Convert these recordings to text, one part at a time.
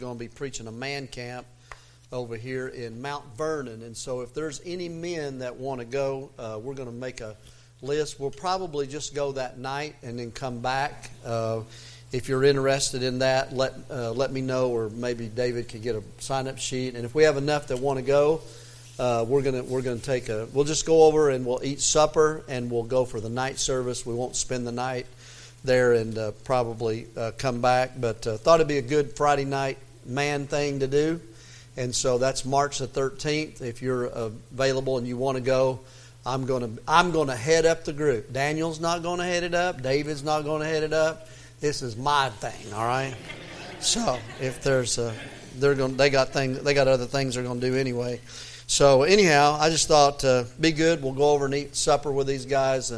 Going to be preaching a man camp over here in Mount Vernon, and so if there's any men that want to go, we're going to make a list. We'll probably just go that night and then come back. If you're interested in that, let me know, or maybe David could get a sign-up sheet. And if we have enough that want to go, we're gonna we'll just go over and we'll eat supper and we'll go for the night service. We won't spend the night there and probably come back, but thought it'd be a good Friday night man thing to do. And so that's March the 13th. If you're available and you want to go, I'm going to head up the group. Daniel's not going to head it up. David's not going to head it up. This is my thing, all right? So if there's they got other things they're going to do anyway. So anyhow, I just thought be good. We'll go over and eat supper with these guys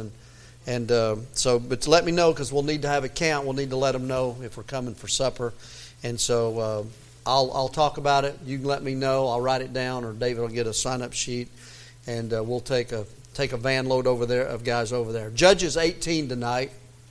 but let me know, because we'll need to have a count. We'll need to let them know if we're coming for supper. And so I'll talk about it. You can let me know. I'll write it down, or David will get a sign-up sheet, and we'll take a van load over there of guys over there. Judges 18 tonight.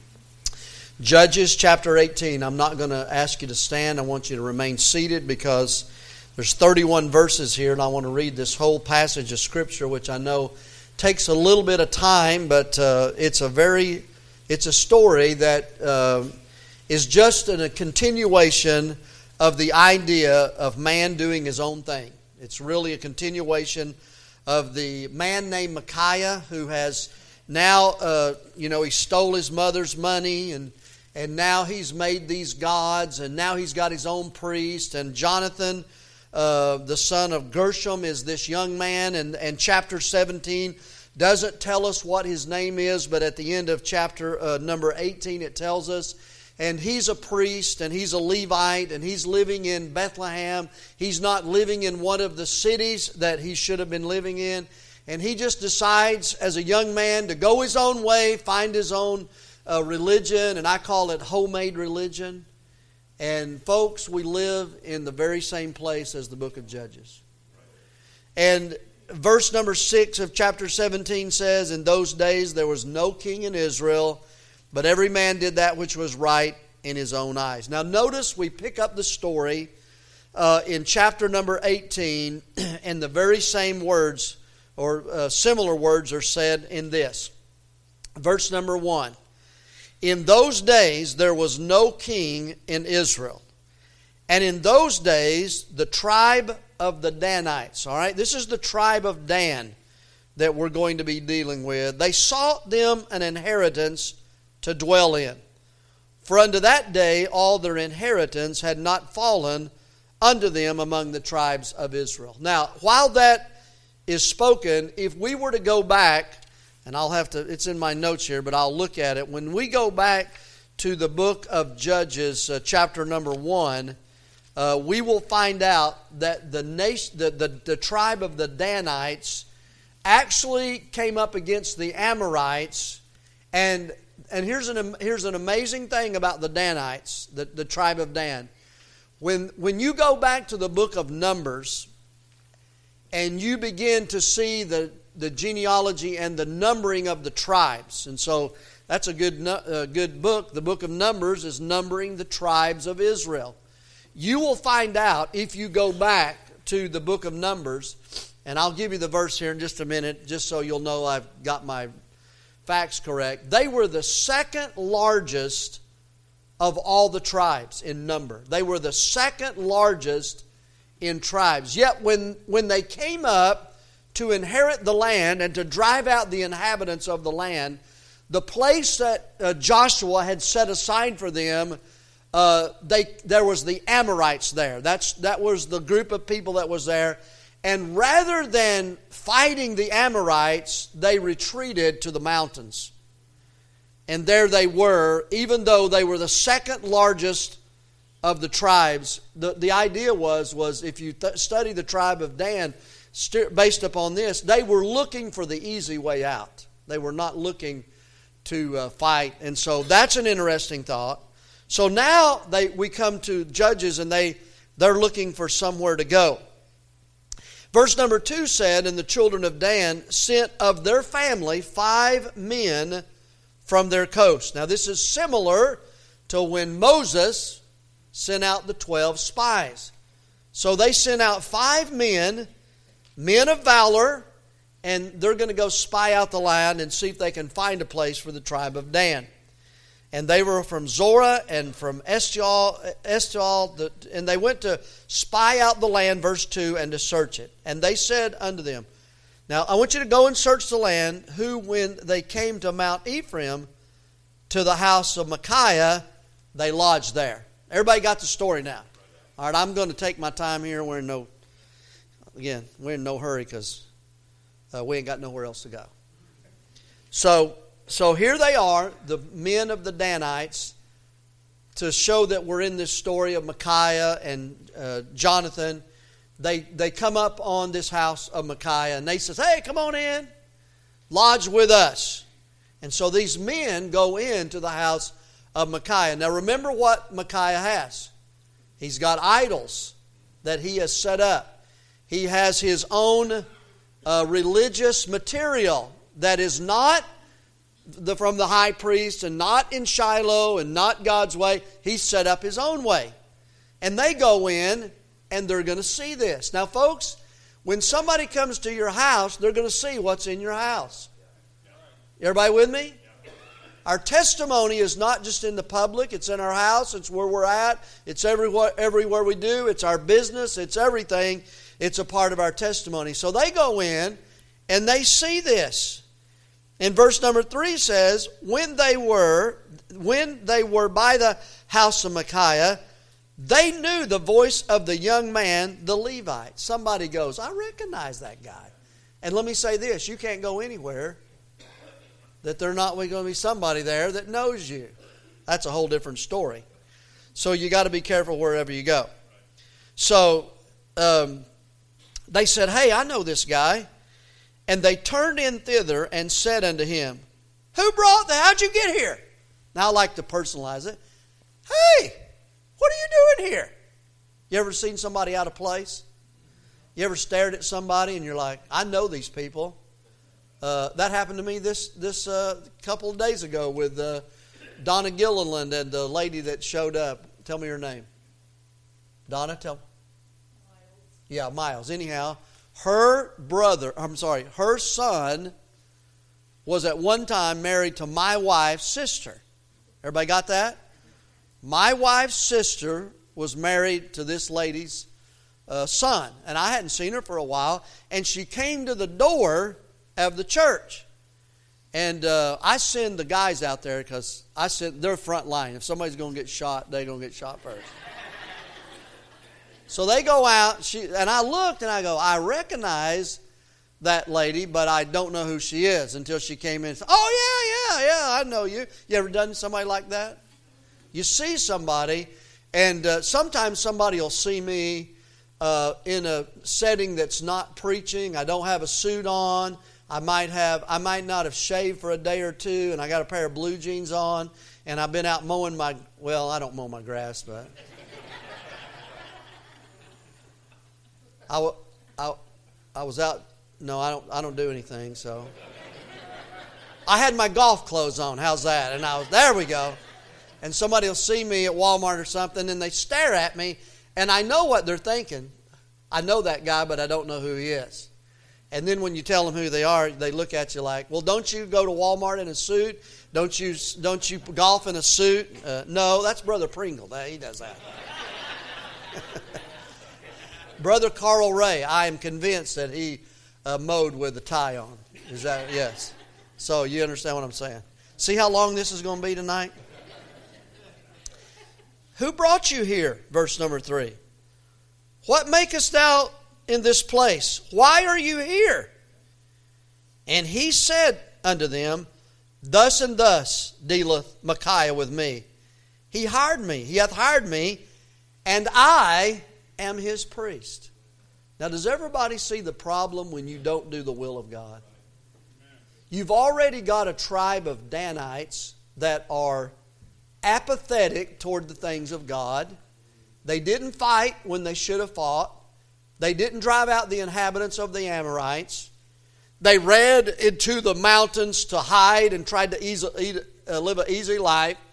Judges chapter 18. I'm not going to ask you to stand. I want you to remain seated because there's 31 verses here, and I want to read this whole passage of Scripture, which I know takes a little bit of time, but it's a story that is just a continuation of the idea of man doing his own thing. It's really a continuation of the man named Micaiah, who has now, he stole his mother's money, and now he's made these gods, and now he's got his own priest. And Jonathan, the son of Gershom, is this young man, and chapter 17 doesn't tell us what his name is, but at the end of chapter number 18 it tells us. And he's a priest, and he's a Levite, and he's living in Bethlehem. He's not living in one of the cities that he should have been living in. And he just decides as a young man to go his own way, find his own religion, and I call it homemade religion. And folks, we live in the very same place as the book of Judges. And verse number 6 of chapter 17 says, "In those days there was no king in Israel, but every man did that which was right in his own eyes." Now notice we pick up the story in chapter number 18, and the very same words or similar words are said in this. Verse number 1. "In those days there was no king in Israel. And in those days the tribe of the Danites," all right, this is the tribe of Dan that we're going to be dealing with, "they sought them an inheritance to dwell in. For unto that day all their inheritance had not fallen unto them among the tribes of Israel." Now, while that is spoken, if we were to go back, and it's in my notes here, but I'll look at it. When we go back to the book of Judges, chapter number 1, we will find out that the tribe of the Danites actually came up against the Amorites. And here's an amazing thing about the Danites, the tribe of Dan. When you go back to the book of Numbers and you begin to see the genealogy and the numbering of the tribes, and so that's a good book. The book of Numbers is numbering the tribes of Israel. You will find out if you go back to the book of Numbers, and I'll give you the verse here in just a minute, just so you'll know I've got my facts correct. They were the second largest of all the tribes in number. They were the second largest in tribes. Yet when they came up to inherit the land and to drive out the inhabitants of the land, the place that Joshua had set aside for them, there was the Amorites there. That was the group of people that was there. And rather than fighting the Amorites, they retreated to the mountains. And there they were, even though they were the second largest of the tribes. The idea was if you study the tribe of Dan, based upon this, they were looking for the easy way out. They were not looking to fight. And so that's an interesting thought. So now we come to Judges, and they're looking for somewhere to go. Verse number 2 said, "And the children of Dan sent of their family 5 men from their coast." Now this is similar to when Moses sent out the 12 spies. So they sent out 5 men of valor, and they're going to go spy out the land and see if they can find a place for the tribe of Dan. And they were from Zorah and from Eshtaol, and they went to spy out the land, verse 2, and to search it. And they said unto them, now I want you to go and search the land, who when they came to Mount Ephraim, to the house of Micaiah, they lodged there. Everybody got the story now? All right, I'm going to take my time here. We're in no hurry because we ain't got nowhere else to go. So here they are, the men of the Danites, to show that we're in this story of Micaiah and Jonathan. They come up on this house of Micaiah, and they says, hey, come on in, lodge with us. And so these men go into the house of Micaiah. Now remember what Micaiah has. He's got idols that he has set up. He has his own religious material that is not from the high priest and not in Shiloh and not God's way. He set up his own way. And they go in and they're going to see this. Now folks, when somebody comes to your house, they're going to see what's in your house. Everybody with me? Our testimony is not just in the public. It's in our house. It's where we're at. It's everywhere we do. It's our business. It's everything. It's a part of our testimony. So they go in and they see this. And verse number 3 says, when they were by the house of Micaiah, they knew the voice of the young man, the Levite. Somebody goes, I recognize that guy. And let me say this, you can't go anywhere that there's not going to be somebody there that knows you. That's a whole different story. So you got to be careful wherever you go. So they said, hey, I know this guy. And they turned in thither and said unto him, how'd you get here? Now I like to personalize it. Hey, what are you doing here? You ever seen somebody out of place? You ever stared at somebody and you're like, I know these people. That happened to me this couple of days ago with Donna Gilliland and the lady that showed up. Tell me her name. Donna, tell me. Miles. Yeah, Miles. Anyhow, her son was at one time married to my wife's sister. Everybody got that? My wife's sister was married to this lady's son. And I hadn't seen her for a while. And she came to the door of the church. And I send the guys out there because they're front line. If somebody's going to get shot, they're going to get shot first. So they go out, and I looked and I go, I recognize that lady, but I don't know who she is until she came in and said, oh, yeah, I know you. You ever done somebody like that? You see somebody, and sometimes somebody will see me in a setting that's not preaching. I don't have a suit on. I might not have shaved for a day or two, and I got a pair of blue jeans on, and I've been out mowing I don't mow my grass, but I was out. No, I don't do anything. So I had my golf clothes on. How's that? And there we go. And somebody will see me at Walmart or something, and they stare at me, and I know what they're thinking. I know that guy, but I don't know who he is. And then when you tell them who they are, they look at you like, well, don't you go to Walmart in a suit? Don't you golf in a suit? No, that's Brother Pringle. He does that. Brother Carl Ray, I am convinced that he mowed with a tie on. Is that, yes. So you understand what I'm saying. See how long this is going to be tonight? Who brought you here? Verse number 3. What makest thou in this place? Why are you here? And he said unto them, Thus and thus dealeth Micaiah with me. He hath hired me, and I am his priest. Now, does everybody see the problem when you don't do the will of God? You've already got a tribe of Danites that are apathetic toward the things of God. They didn't fight when they should have fought. They didn't drive out the inhabitants of the Amorites. They ran into the mountains to hide and tried to live an easy life.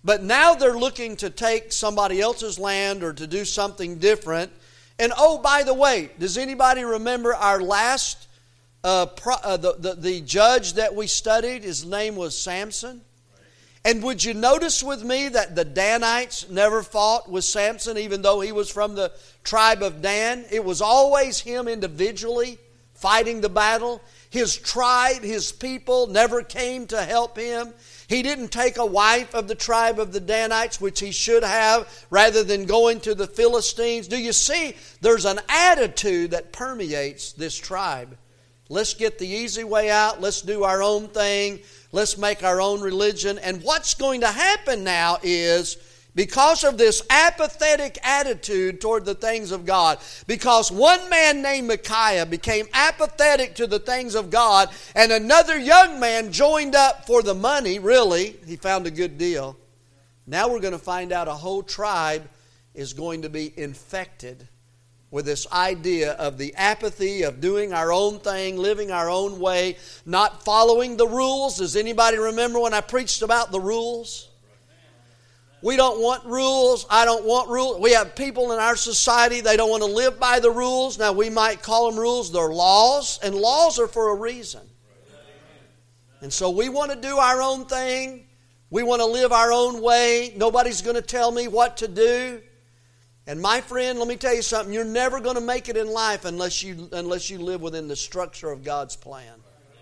But now they're looking to take somebody else's land or to do something different. And oh, by the way, does anybody remember our last, the judge that we studied? His name was Samson. And would you notice with me that the Danites never fought with Samson, even though he was from the tribe of Dan? It was always him individually fighting the battle. His tribe, his people never came to help him. He didn't take a wife of the tribe of the Danites, which he should have, rather than going to the Philistines. Do you see? There's an attitude that permeates this tribe. Let's get the easy way out. Let's do our own thing. Let's make our own religion. And what's going to happen now is, because of this apathetic attitude toward the things of God, because one man named Micaiah became apathetic to the things of God, and another young man joined up for the money, really, he found a good deal. Now we're going to find out a whole tribe is going to be infected with this idea of the apathy of doing our own thing, living our own way, not following the rules. Does anybody remember when I preached about the rules? We don't want rules. I don't want rules. We have people in our society, they don't want to live by the rules. Now, we might call them rules. They're laws, and laws are for a reason. And so we want to do our own thing. We want to live our own way. Nobody's going to tell me what to do. And my friend, let me tell you something. You're never going to make it in life unless you live within the structure of God's plan.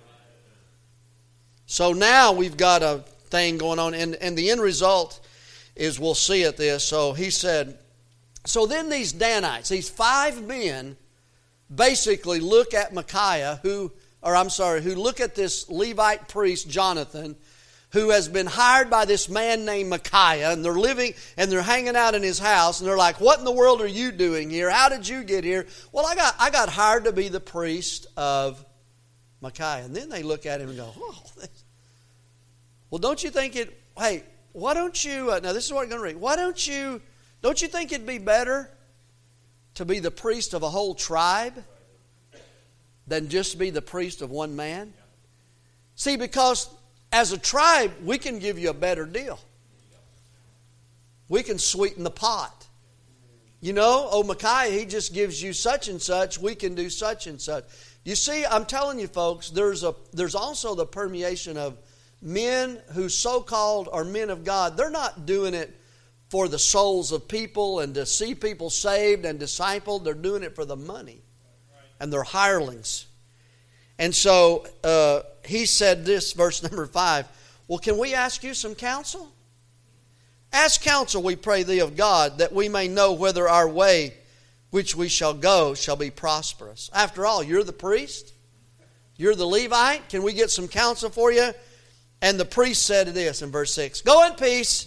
So now we've got a thing going on. And the end result is we'll see at this. So he said, so then these Danites, these 5 men, basically look at Micaiah, who look at this Levite priest, Jonathan, who has been hired by this man named Micaiah, and they're living and they're hanging out in his house, and they're like, what in the world are you doing here? How did you get here? Well, I got hired to be the priest of Micaiah. And then they look at him and go, well, don't you think why don't you, now this is what I'm going to read, don't you think it'd be better to be the priest of a whole tribe than just be the priest of one man? See, because as a tribe, we can give you a better deal. We can sweeten the pot. You know, Micaiah, he just gives you such and such. We can do such and such. You see, I'm telling you folks, there's also the permeation of men who so-called are men of God. They're not doing it for the souls of people and to see people saved and discipled. They're doing it for the money. And they're hirelings. And so he said this, verse number 5. Well, can we ask you some counsel? Ask counsel, we pray thee, of God, that we may know whether our way which we shall go shall be prosperous. After all, you're the priest. You're the Levite. Can we get some counsel for you? And the priest said this in verse 6. Go in peace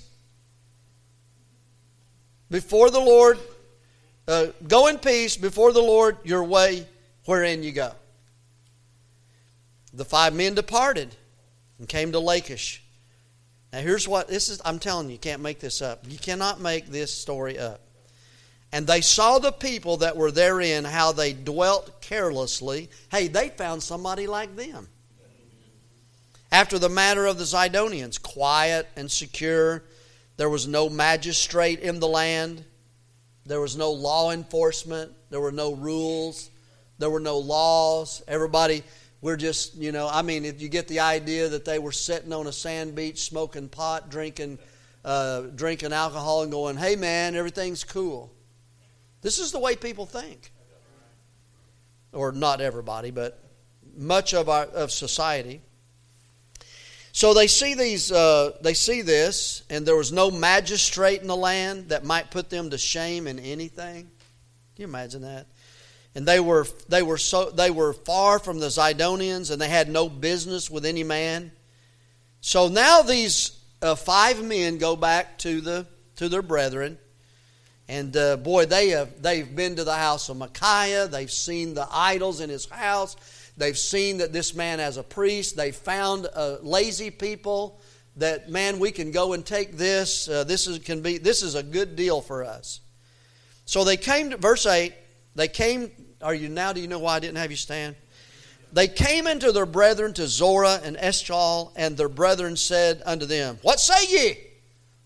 before the Lord. Go in peace before the Lord your way wherein you go. The 5 men departed and came to Lachish. Now here's what this is. I'm telling you, you can't make this up. You cannot make this story up. And they saw the people that were therein, how they dwelt carelessly. Hey, they found somebody like them. After the manner of the Zidonians, quiet and secure. There was no magistrate in the land. There was no law enforcement. There were no rules. There were no laws. Everybody... We're just, if you get the idea that they were sitting on a sand beach, smoking pot, drinking alcohol and going, hey man, everything's cool. This is the way people think. Or not everybody, but much of society. So they see this, and there was no magistrate in the land that might put them to shame in anything. Can you imagine that? And they were far from the Zidonians, and they had no business with any man. So now these 5 men go back to their brethren, and they've been to the house of Micaiah. They've seen the idols in his house. They've seen that this man has a priest. They found lazy people that, man, we can go and take this. This is a good deal for us. So they came to verse 8. They came, do you know why I didn't have you stand? They came into their brethren to Zorah and Eshtaol, and their brethren said unto them, what say ye?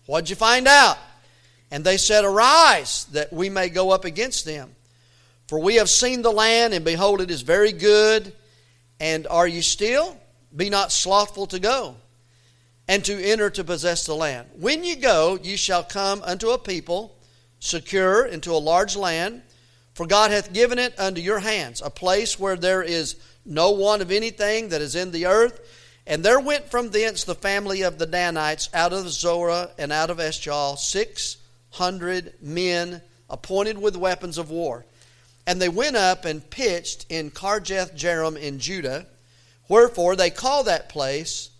What'd you find out? And they said, Arise, that we may go up against them. For we have seen the land, and behold, it is very good. And are you still? Be not slothful to go, and to enter to possess the land. When you go, you shall come unto a people, secure, into a large land. For God hath given it unto your hands, a place where there is no want of anything that is in the earth. And there went from thence the family of the Danites out of Zorah and out of Eshtaol 600 men appointed with weapons of war. And they went up and pitched in Kirjath-jearim in Judah. Wherefore they call that place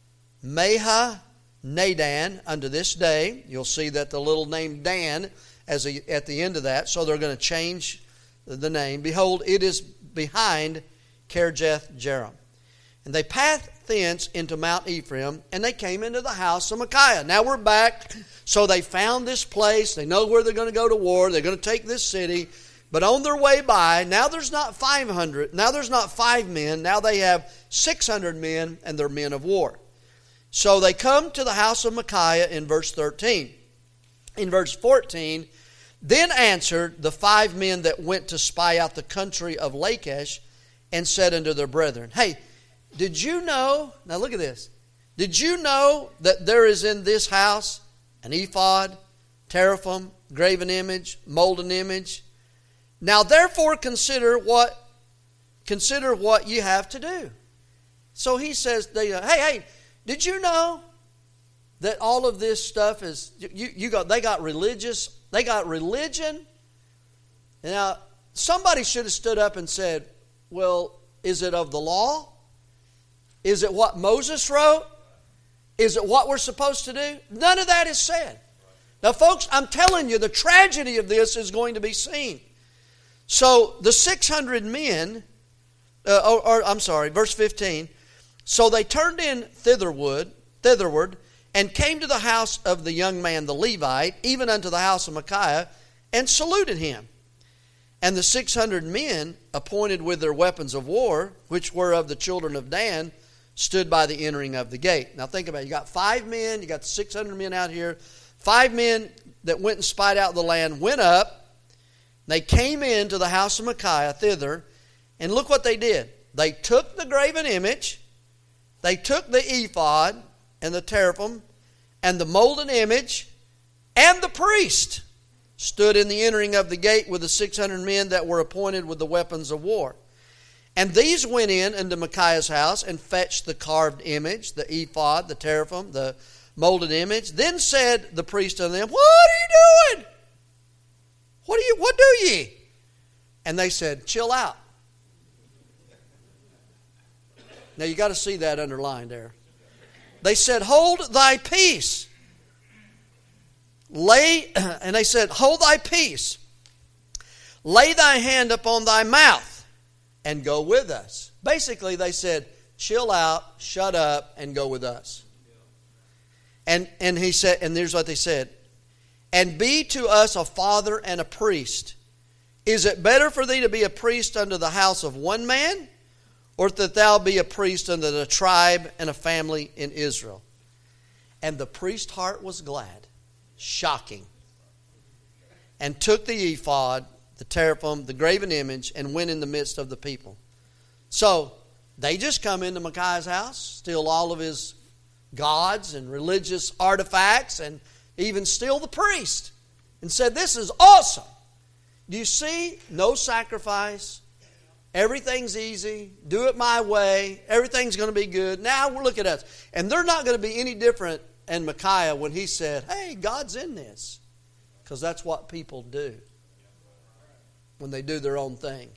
Mahaneh-dan unto this day. You'll see that the little name Dan at the end of that. So they're going to change the name. Behold, it is behind Kirjath-jearim. And they passed thence into Mount Ephraim, and they came into the house of Micaiah. Now we're back. So they found this place. They know where they're going to go to war. They're going to take this city. But on their way by, now there's not 500. Now there's not 5 men. Now they have 600 men, and they're men of war. So they come to the house of Micaiah in verse 13. In verse 14, then answered the 5 men that went to spy out the country of Lachish, and said unto their brethren, Hey, did you know, now look at this, did you know that there is in this house an ephod, teraphim, graven image, molten image? Now therefore consider what you have to do. So he says, hey, did you know that all of this stuff is, they got religion. Now somebody should have stood up and said, well, is it of the law? Is it what Moses wrote? Is it what we're supposed to do? None of that is said. Now, folks, I'm telling you, the tragedy of this is going to be seen. So, the 600 men, verse 15. So they turned in thitherward, and came to the house of the young man, the Levite, even unto the house of Micaiah, and saluted him. And the 600 men, appointed with their weapons of war, which were of the children of Dan, stood by the entering of the gate. Now think about it. You got 5 men, you got 600 men out here. 5 men that went and spied out the land went up. They came into the house of Micaiah thither, and look what they did. They took the graven image, they took the ephod and the teraphim and the molten image, and the priest stood in the entering of the gate with the 600 men that were appointed with the weapons of war. And these went in unto Micaiah's house and fetched the carved image, the ephod, the teraphim, the molten image. Then said the priest unto them, What are you doing? What do ye? And they said, Chill out. Now you got to see that underlined there. They said, Hold thy peace. And they said, Hold thy peace. Lay thy hand upon thy mouth. And go with us. Basically, they said, chill out, shut up, and go with us. And he said, and here's what they said. And be to us a father and a priest. Is it better for thee to be a priest unto the house of one man, or that thou be a priest unto the tribe and a family in Israel? And the priest's heart was glad. Shocking. And took the ephod, the teraphim, the graven image, and went in the midst of the people. So, they just come into Micaiah's house, steal all of his gods and religious artifacts, and even steal the priest. And said, this is awesome. Do you see? No sacrifice. Everything's easy. Do it my way. Everything's going to be good. Now, look at us. And they're not going to be any different than Micaiah when he said, hey, God's in this. Because that's what people do when they do their own thing.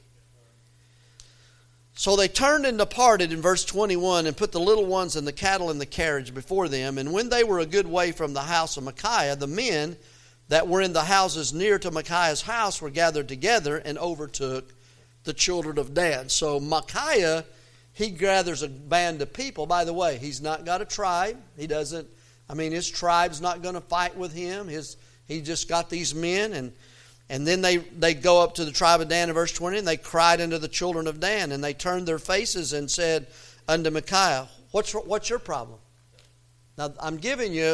So they turned and departed in verse 21 and put the little ones and the cattle in the carriage before them. And when they were a good way from the house of Micaiah, the men that were in the houses near to Micaiah's house were gathered together and overtook the children of Dan. So Micaiah, he gathers a band of people. By the way, he's not got a tribe. His tribe's not going to fight with him. He just got these men, and then they go up to the tribe of Dan in verse 20, and they cried unto the children of Dan, and they turned their faces and said unto Micaiah, What's your problem? Now, I'm giving you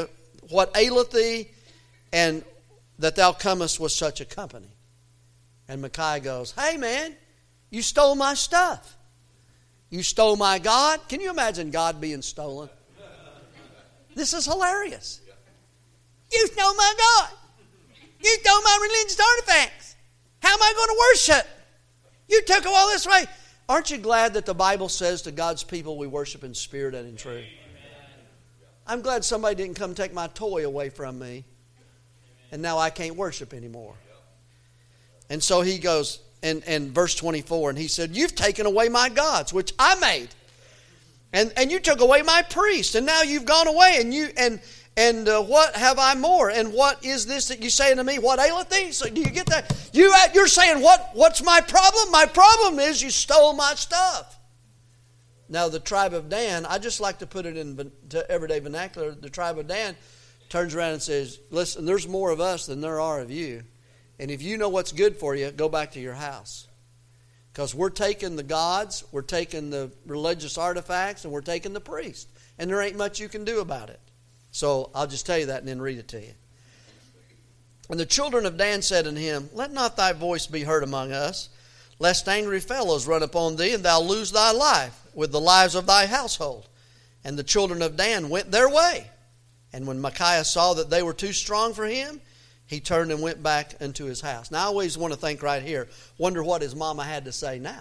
what aileth thee, and that thou comest with such a company? And Micaiah goes, hey man, you stole my stuff. You stole my God. Can you imagine God being stolen? This is hilarious. You stole my God. You stole my religious artifacts. How am I going to worship? You took all this away. Aren't you glad that the Bible says to God's people we worship in spirit and in truth? I'm glad somebody didn't come take my toy away from me, and now I can't worship anymore. And so he goes, and verse 24, and he said, you've taken away my gods, which I made. And you took away my priest, and now you've gone away, and what have I more? And what is this that you say unto me? What aileth thee? So do you get that? You're saying, what's my problem? My problem is you stole my stuff. Now the tribe of Dan, I just like to put it into everyday vernacular. The tribe of Dan turns around and says, listen, there's more of us than there are of you. And if you know what's good for you, go back to your house. Because we're taking the gods, we're taking the religious artifacts, and we're taking the priest. And there ain't much you can do about it. So I'll just tell you that and then read it to you. And the children of Dan said unto him, let not thy voice be heard among us, lest angry fellows run upon thee, and thou lose thy life with the lives of thy household. And the children of Dan went their way. And when Micaiah saw that they were too strong for him, he turned and went back into his house. Now I always want to think right here, wonder what his mama had to say now.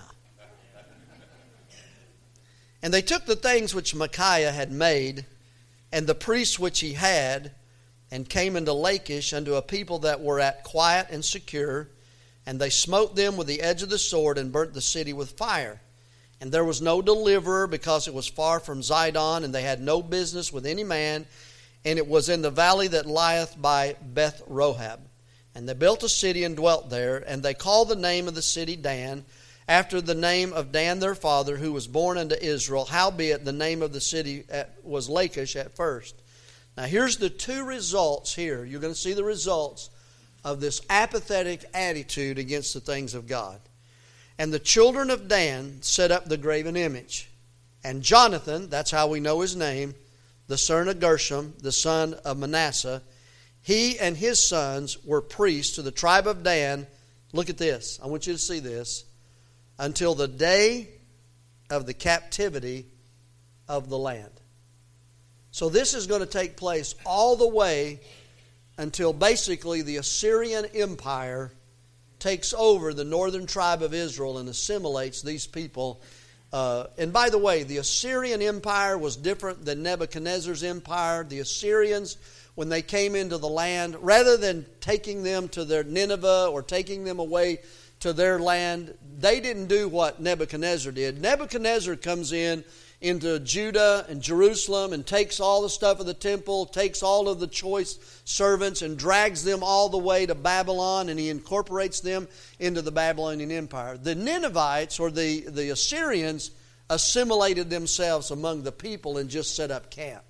And they took the things which Micaiah had made, and the priests which he had, and came into Lachish unto a people that were at quiet and secure, and they smote them with the edge of the sword, and burnt the city with fire. And there was no deliverer, because it was far from Zidon, and they had no business with any man, and it was in the valley that lieth by Beth Rohab. And they built a city and dwelt there, and they called the name of the city Dan, after the name of Dan their father, who was born unto Israel. Howbeit the name of the city was Lachish at first. Now here's the two results here. You're going to see the results of this apathetic attitude against the things of God. And the children of Dan set up the graven image. And Jonathan, that's how we know his name, the son of Gershom, the son of Manasseh, he and his sons were priests to the tribe of Dan. Look at this. I want you to see this. Until the day of the captivity of the land. So this is going to take place all the way until basically the Assyrian Empire takes over the northern tribe of Israel and assimilates these people. And by the way, the Assyrian Empire was different than Nebuchadnezzar's empire. The Assyrians, when they came into the land, rather than taking them to their Nineveh or taking them away to their land, they didn't do what Nebuchadnezzar did. Nebuchadnezzar comes into Judah and Jerusalem and takes all the stuff of the temple, takes all of the choice servants and drags them all the way to Babylon, and he incorporates them into the Babylonian Empire. The Ninevites, or the Assyrians, assimilated themselves among the people and just set up camp.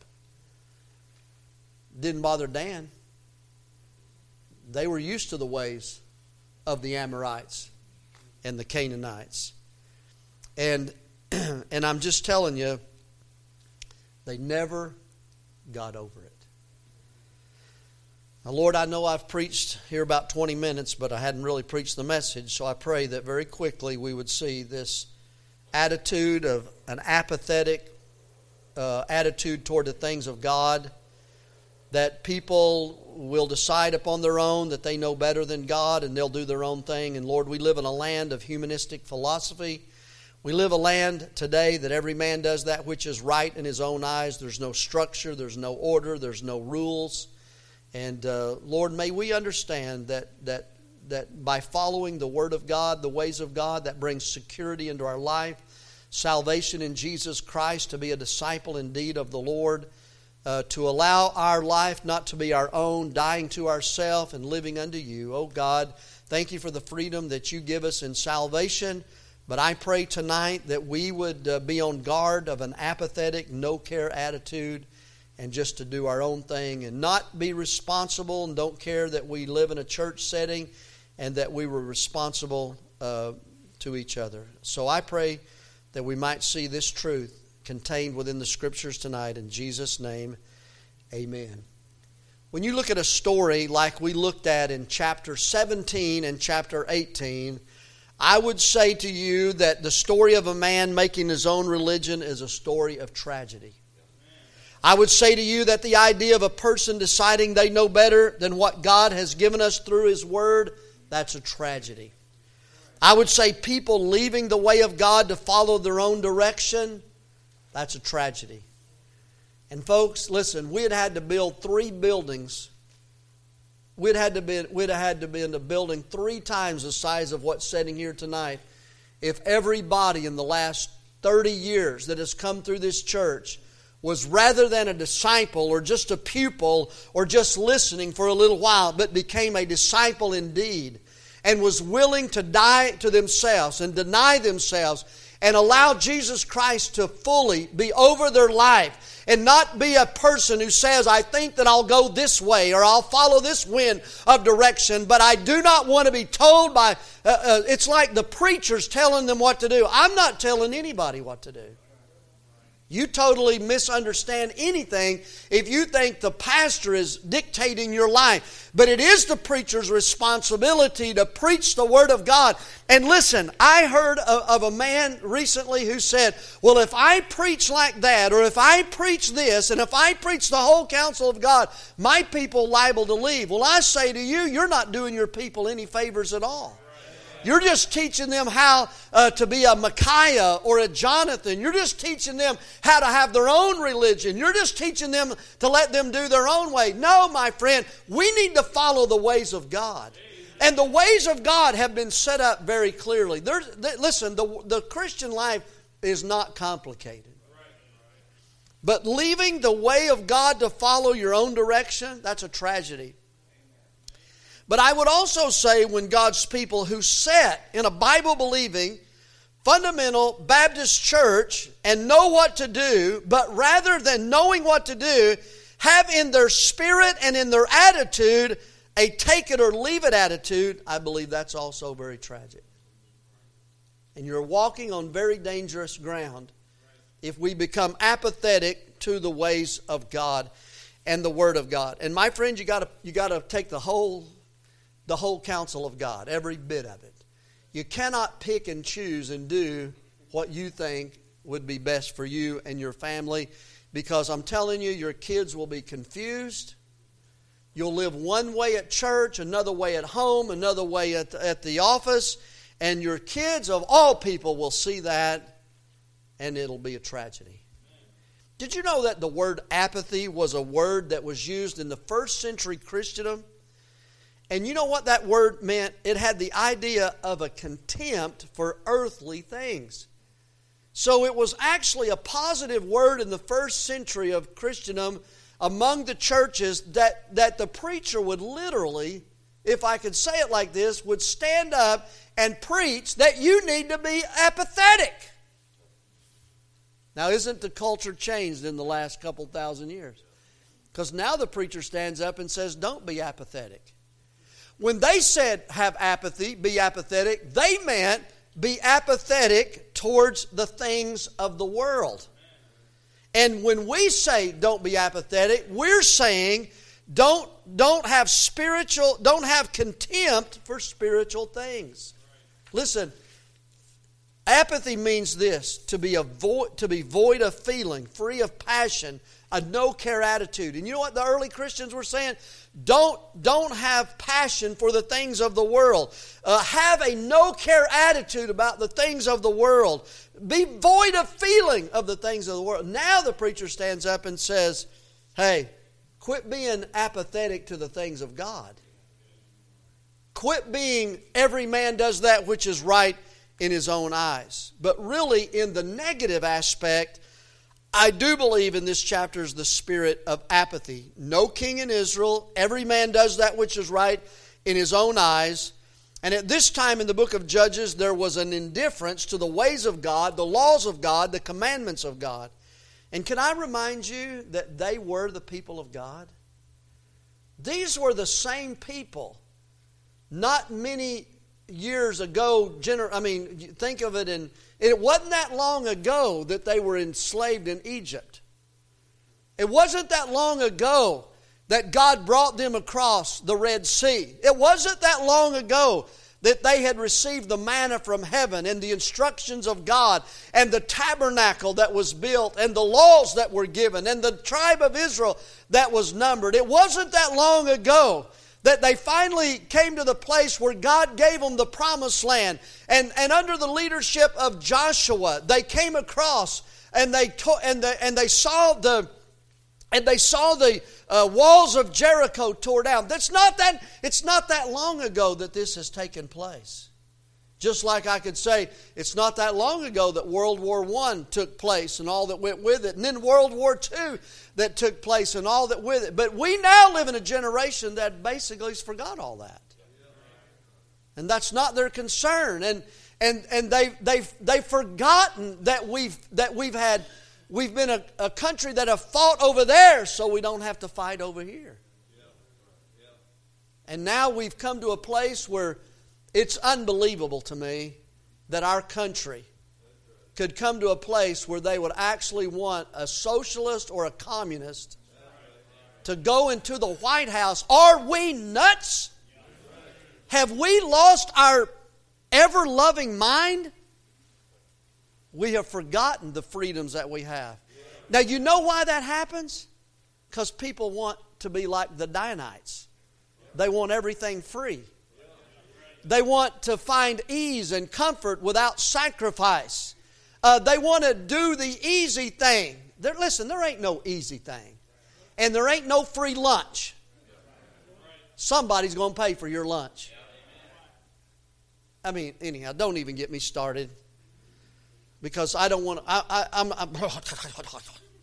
Didn't bother Dan. They were used to the ways of the Amorites and the Canaanites. And I'm just telling you, they never got over it. Now, Lord, I know I've preached here about 20 minutes, but I hadn't really preached the message, so I pray that very quickly we would see this attitude of an apathetic attitude toward the things of God, that people will decide upon their own that they know better than God and they'll do their own thing. And Lord, we live in a land of humanistic philosophy. We live a land today that every man does that which is right in his own eyes. There's no structure, there's no order, there's no rules. And Lord, may we understand that by following the Word of God, the ways of God, that brings security into our life, salvation in Jesus Christ, to be a disciple indeed of the Lord, to allow our life not to be our own, dying to ourselves and living unto you. Oh God, thank you for the freedom that you give us in salvation. But I pray tonight that we would be on guard of an apathetic, no-care attitude, and just to do our own thing and not be responsible and don't care that we live in a church setting and that we were responsible to each other. So I pray that we might see this truth contained within the Scriptures tonight. In Jesus' name, amen. When you look at a story like we looked at in chapter 17 and chapter 18, I would say to you that the story of a man making his own religion is a story of tragedy. I would say to you that the idea of a person deciding they know better than what God has given us through His Word, that's a tragedy. I would say people leaving the way of God to follow their own direction, that's a tragedy. And folks, listen, we'd had to build 3 buildings. We'd have had to be in the building 3 times the size of what's sitting here tonight if everybody in the last 30 years that has come through this church was, rather than a disciple or just a pupil or just listening for a little while, but became a disciple indeed and was willing to die to themselves and deny themselves and allow Jesus Christ to fully be over their life and not be a person who says, I think that I'll go this way or I'll follow this wind of direction, but I do not want to be told by, it's like the preachers telling them what to do. I'm not telling anybody what to do. You totally misunderstand anything if you think the pastor is dictating your life. But it is the preacher's responsibility to preach the Word of God. And listen, I heard of a man recently who said, well, if I preach like that, or if I preach this, and if I preach the whole counsel of God, my people liable to leave. Well, I say to you, you're not doing your people any favors at all. You're just teaching them how to be a Micaiah or a Jonathan. You're just teaching them how to have their own religion. You're just teaching them to let them do their own way. No, my friend, we need to follow the ways of God. And the ways of God have been set up very clearly. Listen, the Christian life is not complicated. But leaving the way of God to follow your own direction, that's a tragedy. But I would also say when God's people who sat in a Bible-believing, fundamental Baptist church and know what to do, but rather than knowing what to do, have in their spirit and in their attitude a take it or leave it attitude, I believe that's also very tragic. And you're walking on very dangerous ground if we become apathetic to the ways of God and the Word of God. And my friend, you got to take the whole counsel of God, every bit of it. You cannot pick and choose and do what you think would be best for you and your family, because I'm telling you, your kids will be confused. You'll live one way at church, another way at home, another way at the office, and your kids of all people will see that, and it'll be a tragedy. Did you know that the word apathy was a word that was used in the first century Christendom? And you know what that word meant? It had the idea of a contempt for earthly things. So it was actually a positive word in the first century of Christendom among the churches that the preacher would literally, if I could say it like this, would stand up and preach that you need to be apathetic. Now, isn't the culture changed in the last couple thousand years? Because now the preacher stands up and says, don't be apathetic. When they said have apathy, be apathetic, they meant be apathetic towards the things of the world. And when we say don't be apathetic, we're saying don't have contempt for spiritual things. Listen, apathy means this: to be void of feeling, free of passion, a no-care attitude. And you know what the early Christians were saying? Don't have passion for the things of the world. Have a no-care attitude about the things of the world. Be void of feeling of the things of the world. Now the preacher stands up and says, hey, quit being apathetic to the things of God. Quit being every man does that which is right in his own eyes. But really, in the negative aspect, I do believe in this chapter is the spirit of apathy. No king in Israel. Every man does that which is right in his own eyes. And at this time in the book of Judges, there was an indifference to the ways of God, the laws of God, the commandments of God. And can I remind you that they were the people of God? These were the same people. Not many years ago, think of it, and it wasn't that long ago that they were enslaved in Egypt. It wasn't that long ago that God brought them across the Red Sea. It wasn't that long ago that they had received the manna from heaven and the instructions of God and the tabernacle that was built and the laws that were given and the tribe of Israel that was numbered. It wasn't that long ago that they finally came to the place where God gave them the promised land. And under the leadership of Joshua, they came across and they saw the walls of Jericho tore down. It's not that long ago that this has taken place. Just like I could say, it's not that long ago that World War I took place and all that went with it. And then World War II that took place and all that with it. But we now live in a generation that basically has forgot all that. And that's not their concern. And they've forgotten that we've been a country that have fought over there, so we don't have to fight over here. And now we've come to a place where it's unbelievable to me that our country could come to a place where they would actually want a socialist or a communist to go into the White House. Are we nuts? Have we lost our ever-loving mind? We have forgotten the freedoms that we have. Now, you know why that happens? Because people want to be like the Danites. They want everything free. They want to find ease and comfort without sacrifice. They want to do the easy thing. Listen, there ain't no easy thing. And there ain't no free lunch. Somebody's going to pay for your lunch. I mean, anyhow, don't even get me started. Because I don't want to...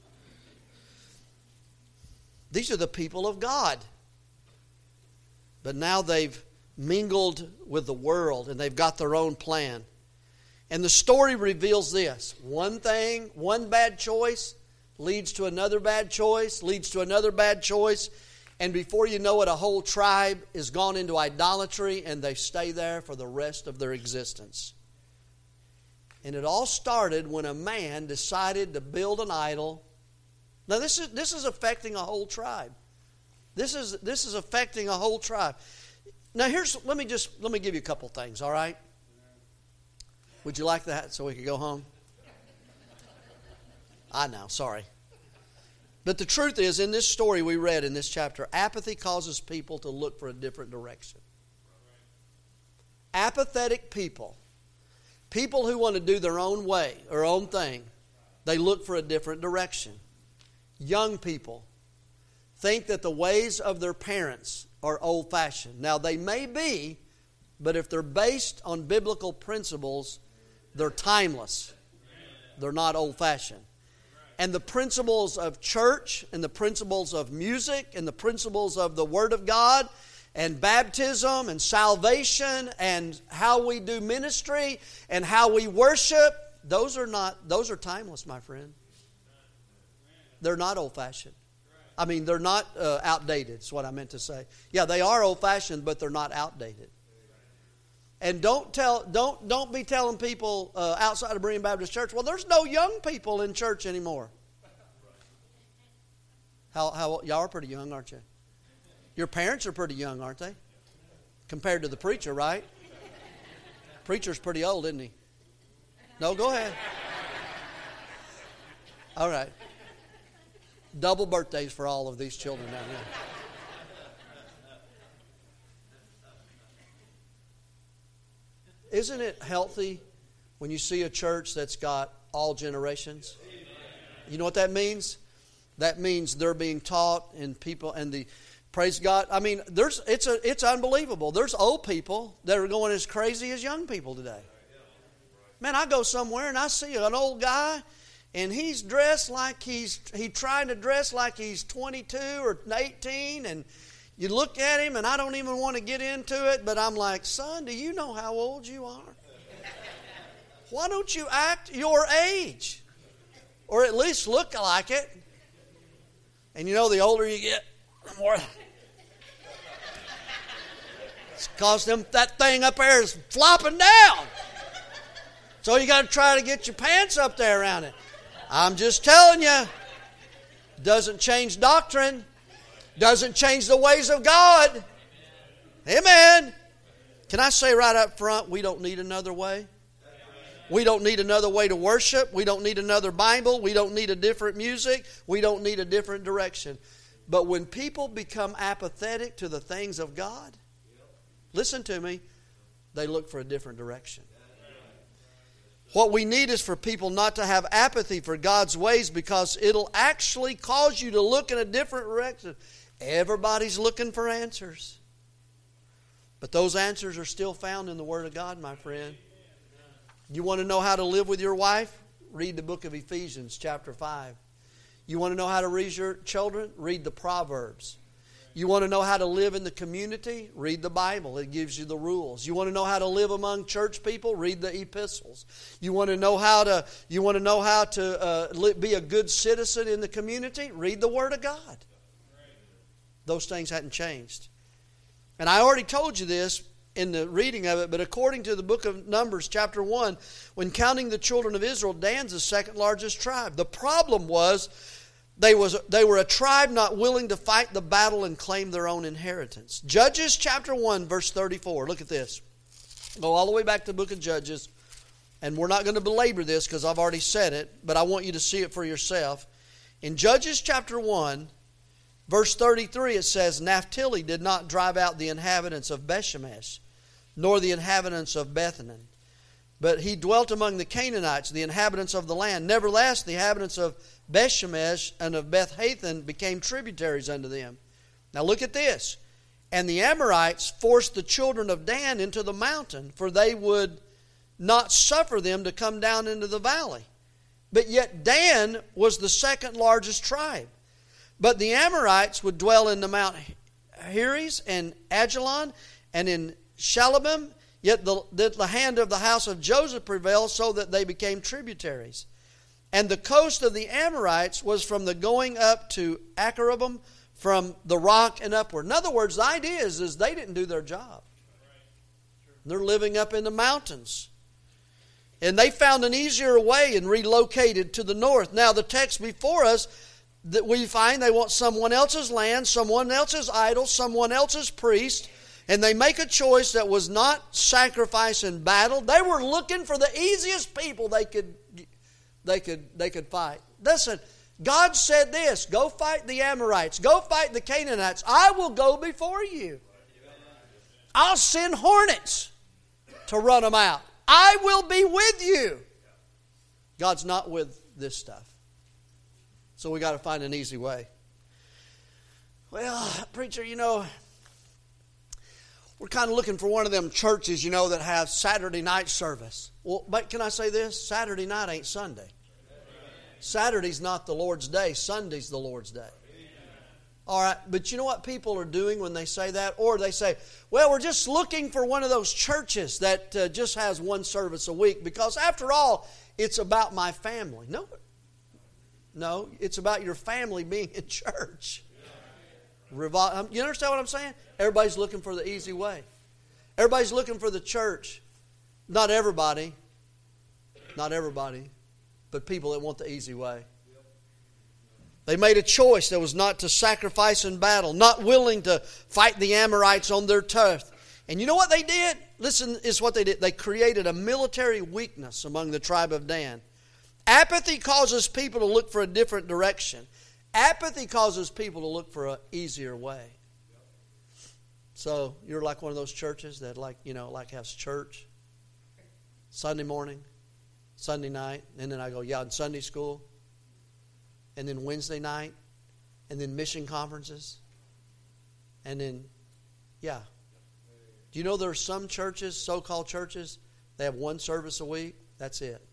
These are the people of God. But now they've mingled with the world and they've got their own plan. And the story reveals this. One thing, one bad choice leads to another bad choice, leads to another bad choice. And before you know it, a whole tribe is gone into idolatry and they stay there for the rest of their existence. And it all started when a man decided to build an idol. Now this is affecting a whole tribe. This is affecting a whole tribe. Now let me give you a couple things, all right? Would you like that so we could go home? I know, sorry. But the truth is, in this story we read in this chapter, apathy causes people to look for a different direction. Apathetic people who want to do their own way or own thing, they look for a different direction. Young people think that the ways of their parents are old-fashioned. Now, they may be, but if they're based on biblical principles, they're timeless. They're not old-fashioned. And the principles of church and the principles of music and the principles of the Word of God and baptism and salvation and how we do ministry and how we worship, those are timeless, my friend. They're not old-fashioned. I mean, they're not outdated, is what I meant to say. Yeah, they are old-fashioned, but they're not outdated. And don't be telling people outside of Berean Baptist Church, well, there's no young people in church anymore. How y'all are pretty young, aren't you? Your parents are pretty young, aren't they? Compared to the preacher, right? Preacher's pretty old, isn't he? No, go ahead. All right. Double birthdays for all of these children down here. Isn't it healthy when you see a church that's got all generations? You know what that means? That means they're being taught and people and the praise God. I mean, it's unbelievable. There's old people that are going as crazy as young people today. Man, I go somewhere and I see an old guy and he's dressed like he's trying to dress like he's 22 or 18, and you look at him and I don't even want to get into it, but I'm like, son, do you know how old you are? Why don't you act your age? Or at least look like it. And you know, the older you get, the more it's because that thing up there is flopping down. So you got to try to get your pants up there around it. I'm just telling you, doesn't change doctrine. Doesn't change the ways of God. Amen. Can I say right up front, we don't need another way? We don't need another way to worship. We don't need another Bible. We don't need a different music. We don't need a different direction. But when people become apathetic to the things of God, listen to me, they look for a different direction. What we need is for people not to have apathy for God's ways, because it'll actually cause you to look in a different direction. Everybody's looking for answers. But those answers are still found in the Word of God, my friend. You want to know how to live with your wife? Read the book of Ephesians chapter 5. You want to know how to raise your children? Read the Proverbs. You want to know how to live in the community? Read the Bible. It gives you the rules. You want to know how to live among church people? Read the epistles. You want to know how to be a good citizen in the community? Read the Word of God. Those things hadn't changed. And I already told you this in the reading of it, but according to the book of Numbers chapter 1, when counting the children of Israel, Dan's the second largest tribe. The problem was they were a tribe not willing to fight the battle and claim their own inheritance. Judges chapter 1 verse 34. Look at this. Go all the way back to the book of Judges. And we're not going to belabor this because I've already said it, but I want you to see it for yourself. In Judges chapter 1, verse 33, it says, Naphtali did not drive out the inhabitants of Bethshemesh, nor the inhabitants of Bethlehem, but he dwelt among the Canaanites, the inhabitants of the land. Nevertheless, the inhabitants of Bethshemesh and of Beth-Hathan became tributaries unto them. Now look at this. And the Amorites forced the children of Dan into the mountain, for they would not suffer them to come down into the valley. But yet Dan was the second largest tribe. But the Amorites would dwell in the Mount Heres and Ajalon and in Shalabim. Yet the hand of the house of Joseph prevailed, so that they became tributaries. And the coast of the Amorites was from the going up to Acherabim, from the rock and upward. In other words, the idea is they didn't do their job. They're living up in the mountains. And they found an easier way and relocated to the north. Now the text before us, that we find they want someone else's land, someone else's idol, someone else's priest, and they make a choice that was not sacrifice in battle. They were looking for the easiest people they could fight. Listen, God said this, go fight the Amorites, go fight the Canaanites. I will go before you. I'll send hornets to run them out. I will be with you. God's not with this stuff. So we got to find an easy way. Well, preacher, we're kind of looking for one of them churches, that have Saturday night service. Well, but can I say this? Saturday night ain't Sunday. Saturday's not the Lord's day. Sunday's the Lord's day. All right, but you know what people are doing when they say that? Or they say, well, we're just looking for one of those churches that just has one service a week, because after all, it's about my family. No, it's about your family being in church. You understand what I'm saying? Everybody's looking for the easy way. Everybody's looking for the church. Not everybody, but people that want the easy way. They made a choice that was not to sacrifice in battle, not willing to fight the Amorites on their turf. And you know what they did? Listen, is what they did. They created a military weakness among the tribe of Dan. Apathy causes people to look for a different direction. Apathy causes people to look for an easier way. So you're like one of those churches that has church Sunday morning, Sunday night, and then I go, in Sunday school, and then Wednesday night, and then mission conferences, and then, Do you know there are some churches, so-called churches, they have one service a week? That's it.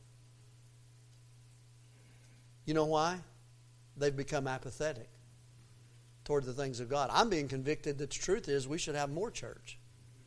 You know why? They've become apathetic toward the things of God. I'm being convicted that the truth is we should have more church.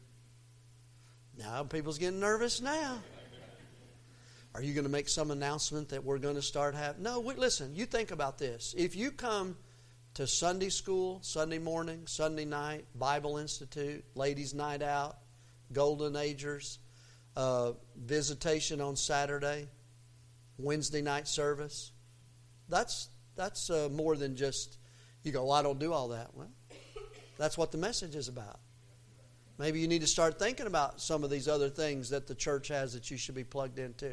Now people's getting nervous now. Are you going to make some announcement that we're going to start having? No, listen, you think about this. If you come to Sunday school, Sunday morning, Sunday night, Bible Institute, Ladies' Night Out, Golden Agers, visitation on Saturday, Wednesday night service, that's more than just, You go, well, I don't do all that. Well, that's what the message is about. Maybe you need to start thinking about some of these other things that the church has that you should be plugged into.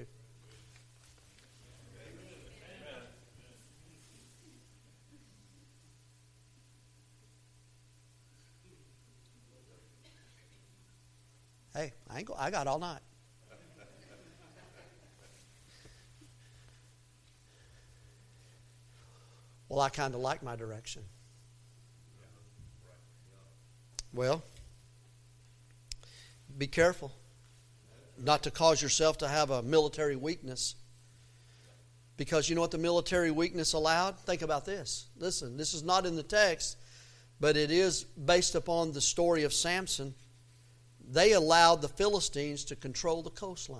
Hey, I got all night. Well, I kind of like my direction. Well, be careful not to cause yourself to have a military weakness. Because you know what the military weakness allowed? Think about this. Listen, this is not in the text, but it is based upon the story of Samson. They allowed the Philistines to control the coastline.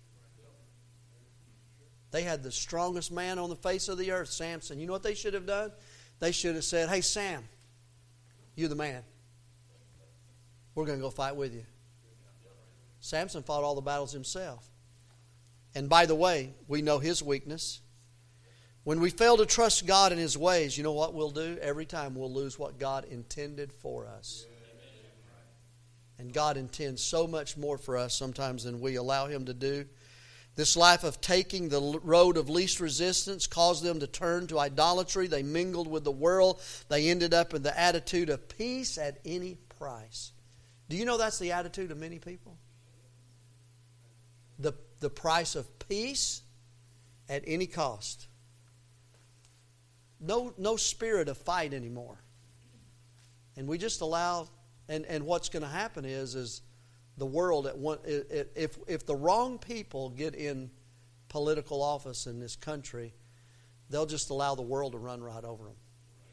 They had the strongest man on the face of the earth, Samson. You know what they should have done? They should have said, hey, Sam, you're the man. We're going to go fight with you. Samson fought all the battles himself. And by the way, we know his weakness. When we fail to trust God in His ways, you know what we'll do? Every time we'll lose what God intended for us. And God intends so much more for us sometimes than we allow Him to do. This life of taking the road of least resistance caused them to turn to idolatry. They mingled with the world. They ended up in the attitude of peace at any price. Do you know that's the attitude of many people? The price of peace at any cost. No spirit of fight anymore. And we just allow, and what's going to happen is the world, if the wrong people get in political office in this country, they'll just allow the world to run right over them.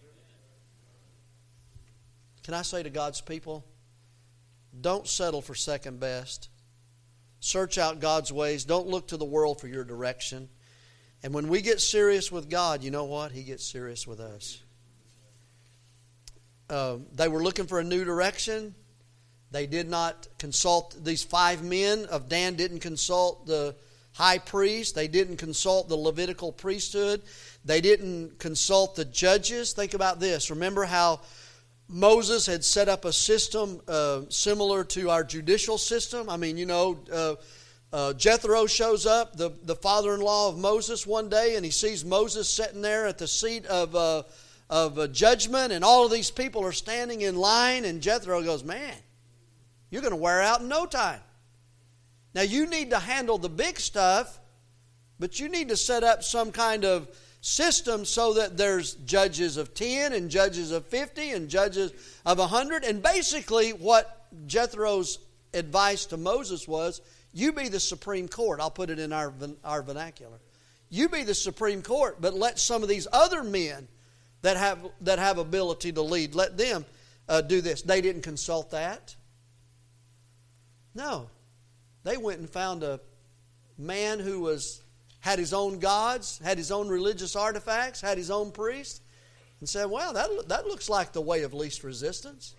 Can I say to God's people, don't settle for second best. Search out God's ways. Don't look to the world for your direction. And when we get serious with God, you know what? He gets serious with us. They were looking for a new direction. They did not consult, these 5 men of Dan didn't consult the high priest. They didn't consult the Levitical priesthood. They didn't consult the judges. Think about this. Remember how Moses had set up a system similar to our judicial system? I mean, Jethro shows up, the father-in-law of Moses, one day, and he sees Moses sitting there at the seat of judgment, and all of these people are standing in line, and Jethro goes, man, you're going to wear out in no time. Now, you need to handle the big stuff, but you need to set up some kind of system so that there's judges of 10 and judges of 50 and judges of 100. And basically what Jethro's advice to Moses was, you be the Supreme Court. I'll put it in our vernacular. You be the Supreme Court, but let some of these other men that have ability to lead, let them do this. They didn't consult that. No. They went and found a man who had his own gods, had his own religious artifacts, had his own priest, and said, well, that looks like the way of least resistance.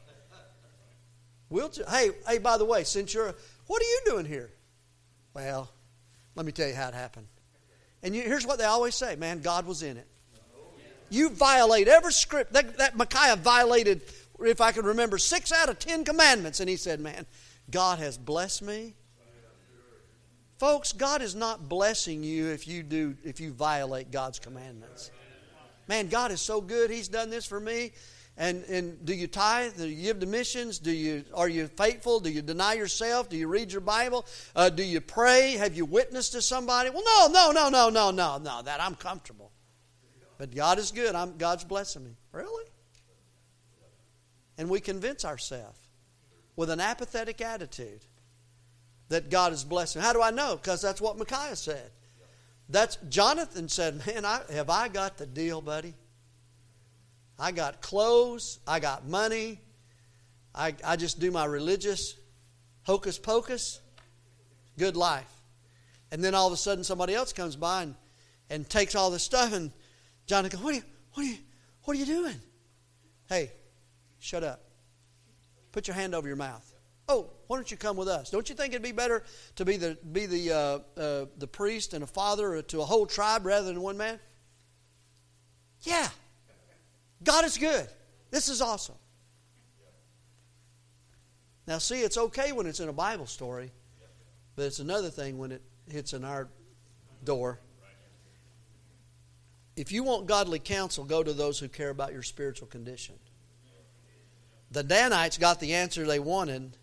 Hey, by the way, what are you doing here? Well, let me tell you how it happened. And here's what they always say, man, God was in it. You violate every script. That Micaiah violated, if I can remember, 6 out of 10 commandments. And he said, man, God has blessed me. Folks, God is not blessing you if you violate God's commandments. Man, God is so good. He's done this for me. And do you tithe? Do you give to missions? Are you faithful? Do you deny yourself? Do you read your Bible? Do you pray? Have you witnessed to somebody? Well, no. That I'm comfortable. But God is good. God's blessing me. Really? And we convince ourselves with an apathetic attitude that God is blessing. How do I know? Because that's what Micaiah said. Jonathan said, man, have I got the deal, buddy? I got clothes. I got money. I just do my religious hocus pocus. Good life. And then all of a sudden somebody else comes by and takes all this stuff, and Jonathan goes, what are you doing? Hey, shut up. Put your hand over your mouth. Oh, why don't you come with us? Don't you think it'd be better to be the priest and a father to a whole tribe rather than one man? Yeah. God is good. This is awesome. Now see, it's okay when it's in a Bible story, but it's another thing when it hits in our door. If you want godly counsel, go to those who care about your spiritual condition. The Danites got the answer they wanted,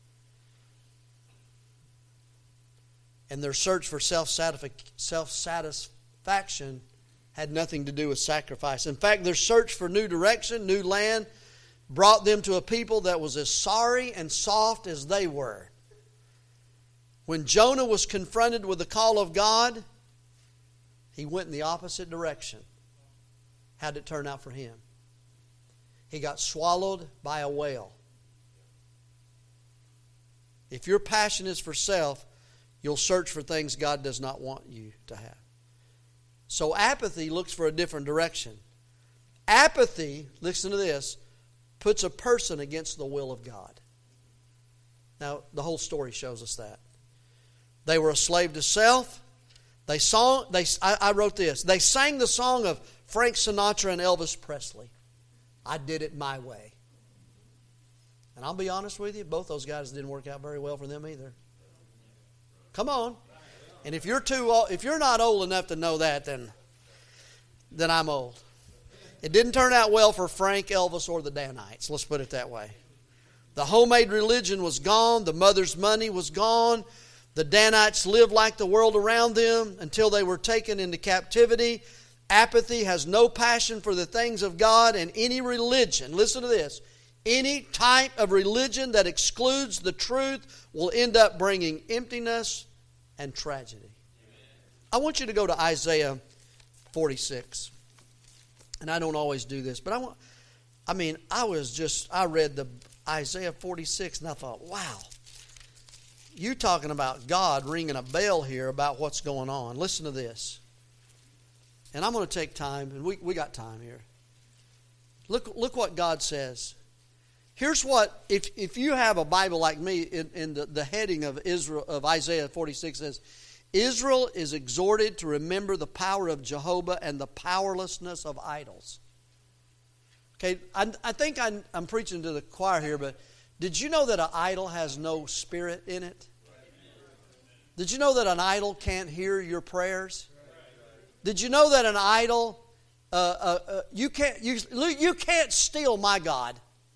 and their search for self-satisfaction had nothing to do with sacrifice. In fact, their search for new direction, new land, brought them to a people that was as sorry and soft as they were. When Jonah was confronted with the call of God, he went in the opposite direction. How did it turn out for him? He got swallowed by a whale. If your passion is for self, you'll search for things God does not want you to have. So apathy looks for a different direction. Apathy, listen to this, puts a person against the will of God. Now, the whole story shows us that. They were a slave to self. I wrote this. They sang the song of Frank Sinatra and Elvis Presley. I did it my way. And I'll be honest with you, both those guys didn't work out very well for them either. Come on. And if you're not old enough to know that, then I'm old. It didn't turn out well for Frank, Elvis, or the Danites. Let's put it that way. The homemade religion was gone. The mother's money was gone. The Danites lived like the world around them until they were taken into captivity. Apathy has no passion for the things of God, and any religion, listen to this, any type of religion that excludes the truth will end up bringing emptiness and tragedy. Amen. I want you to go to Isaiah 46. And I don't always do this, but I read the Isaiah 46 and I thought, wow, you talking about God ringing a bell here about what's going on. Listen to this. And I'm going to take time, and we got time here. Look what God says. Here's what, if you have a Bible like me, in the heading of Isaiah 46 says, Israel is exhorted to remember the power of Jehovah and the powerlessness of idols. Okay, I think I'm preaching to the choir here, but did you know that an idol has no spirit in it? Did you know that an idol can't hear your prayers? Did you know that an idol, you can't steal my God?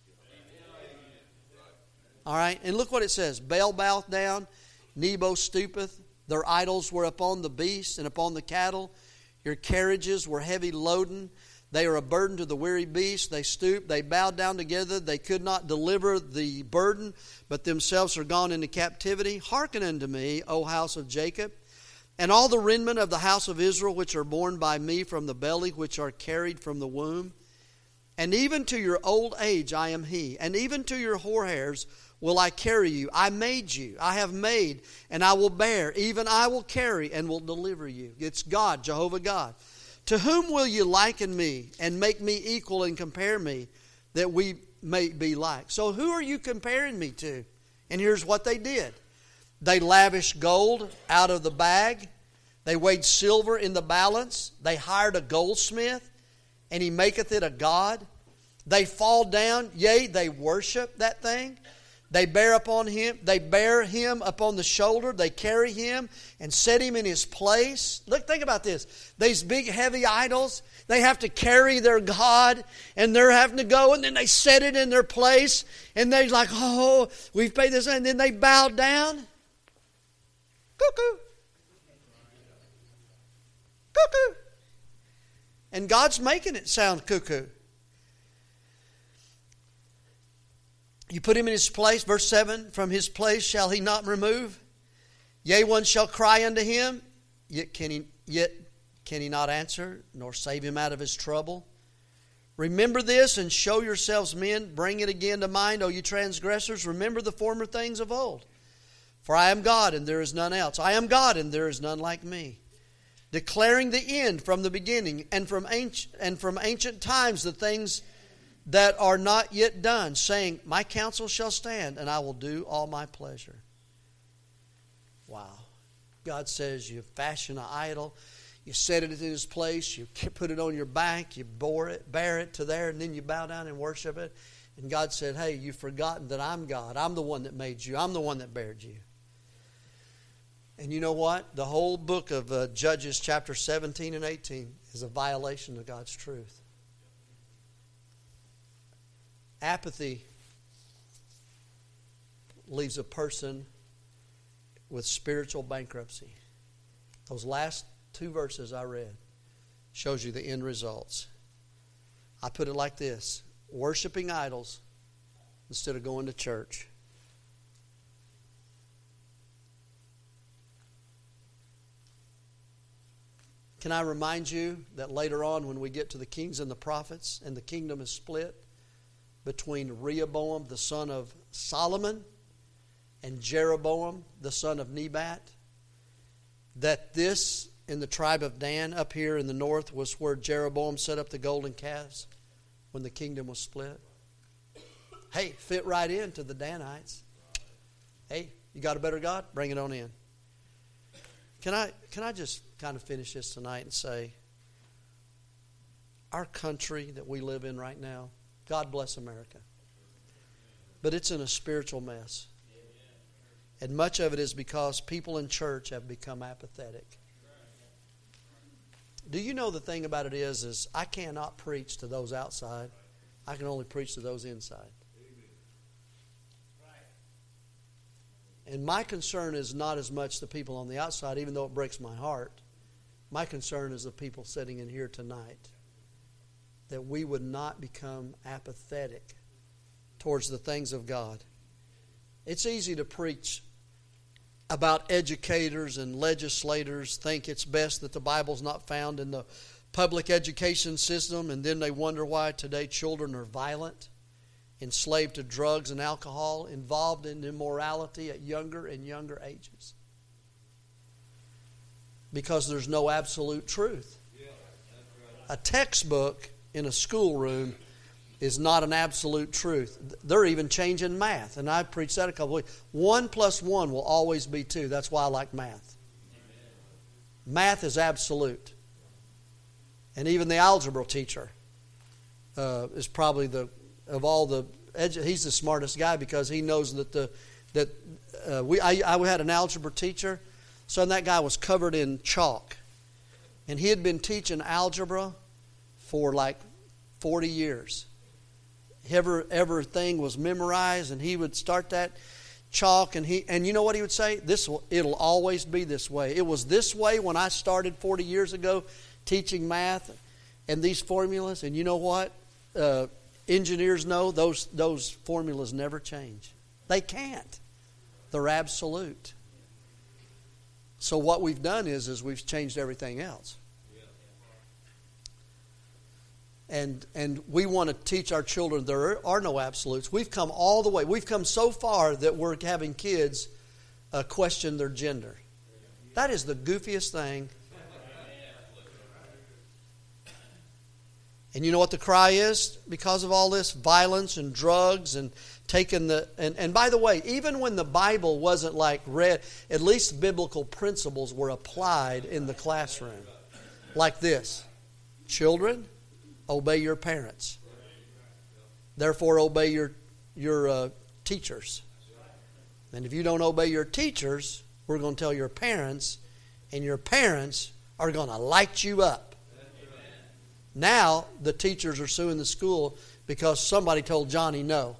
All right, and look what it says. Baal boweth down, Nebo stoopeth. Their idols were upon the beasts and upon the cattle. Your carriages were heavy loaden. They are a burden to the weary beast. They stoop, they bowed down together. They could not deliver the burden, but themselves are gone into captivity. Hearken unto me, O house of Jacob, and all the remnant of the house of Israel, which are born by me from the belly, which are carried from the womb. And even to your old age I am he, and even to your hoar hairs will I carry you. I made you. I have made, and I will bear. Even I will carry and will deliver you. It's God, Jehovah God. To whom will you liken me and make me equal and compare me that we may be like? So who are you comparing me to? And here's what they did. They lavished gold out of the bag. They weighed silver in the balance. They hired a goldsmith, and he maketh it a god. They fall down, yea, they worship that thing. They bear him upon the shoulder. They carry him and set him in his place. Look, think about this. These big heavy idols, they have to carry their God, and they're having to go, and then they set it in their place, and they're like, oh, we've paid this, and then they bow down. Cuckoo. Cuckoo. And God's making it sound cuckoo. You put him in his place, verse 7, from his place shall he not remove. Yea, one shall cry unto him, yet can he not answer, nor save him out of his trouble. Remember this, and show yourselves men. Bring it again to mind, O you transgressors. Remember the former things of old. For I am God, and there is none else. I am God, and there is none like me. Declaring the end from the beginning, and from ancient times the things that are not yet done, saying, my counsel shall stand, and I will do all my pleasure. Wow. God says you fashion an idol. You set it in its place. You put it on your back. You bear it to there, and then you bow down and worship it. And God said, hey, you've forgotten that I'm God. I'm the one that made you. I'm the one that bared you. And you know what? The whole book of Judges chapter 17 and 18 is a violation of God's truth. Apathy leaves a person with spiritual bankruptcy. Those last 2 verses I read shows you the end results. I put it like this: worshiping idols instead of going to church. Can I remind you that later on when we get to the kings and the prophets and the kingdom is split between Rehoboam the son of Solomon and Jeroboam the son of Nebat, that this in the tribe of Dan up here in the north was where Jeroboam set up the golden calves when the kingdom was split? Hey, fit right into the Danites. Hey, you got a better God? Bring it on in. Can I just kind of finish this tonight and say, our country that we live in right now, God bless America, but it's in a spiritual mess. And much of it is because people in church have become apathetic. Do you know the thing about it is I cannot preach to those outside. I can only preach to those inside. And my concern is not as much the people on the outside, even though it breaks my heart. My concern is the people sitting in here tonight, that we would not become apathetic towards the things of God. It's easy to preach about educators and legislators think it's best that the Bible's not found in the public education system, and then they wonder why today children are violent, enslaved to drugs and alcohol, involved in immorality at younger and younger ages. Because there's no absolute truth. A textbook in a schoolroom is not an absolute truth. They're even changing math. And I preached that a couple of weeks. 1 + 1 will always be 2. That's why I like math. Math is absolute. And even the algebra teacher is probably he's the smartest guy, because he knows that I had an algebra teacher. So that guy was covered in chalk. And he had been teaching algebra for like 40 years. Everything was memorized, and he would start that chalk, and you know what he would say? It'll always be this way. It was this way when I started 40 years ago teaching math and these formulas. And you know what? Engineers know those formulas never change. They can't. They're absolute. So what we've done is we've changed everything else. And we want to teach our children there are no absolutes. We've come all the way. We've come so far that we're having kids question their gender. That is the goofiest thing. And you know what the cry is? Because of all this violence and drugs and taking and by the way, even when the Bible wasn't like read, at least biblical principles were applied in the classroom. Like this: children, obey your parents. Therefore, obey your teachers. And if you don't obey your teachers, we're going to tell your parents, and your parents are going to light you up. Now, the teachers are suing the school because somebody told Johnny no.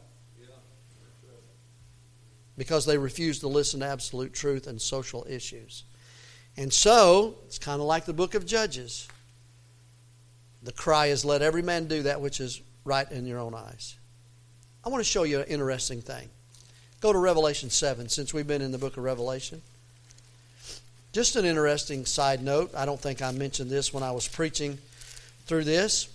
Because they refused to listen to absolute truth and social issues. And so, it's kind of like the book of Judges. The cry is, let every man do that which is right in your own eyes. I want to show you an interesting thing. Go to Revelation 7, since we've been in the book of Revelation. Just an interesting side note. I don't think I mentioned this when I was preaching through this.